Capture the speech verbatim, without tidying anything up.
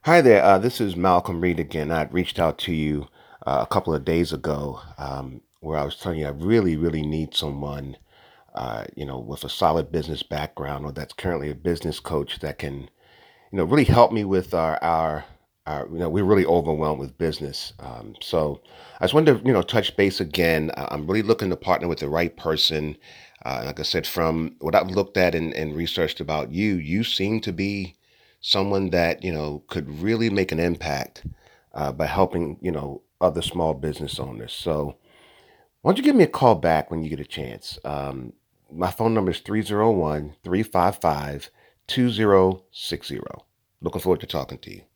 Hi there. Uh, this is Malcolm Reed again. I reached out to you uh, a couple of days ago um, where I was telling you I really, really need someone, uh, you know, with a solid business background or that's currently a business coach that can, you know, really help me with our, our, our you know, we're really overwhelmed with business. Um, so I just wanted to, you know, touch base again. I- I'm really looking to partner with the right person. Uh, like I said, from what I've looked at and, and researched about you, you seem to be someone that, you know, could really make an impact uh, by helping, you know, other small business owners. So why don't you give me a call back when you get a chance? Um, my phone number is three oh one, three five five, two oh six oh. Looking forward to talking to you.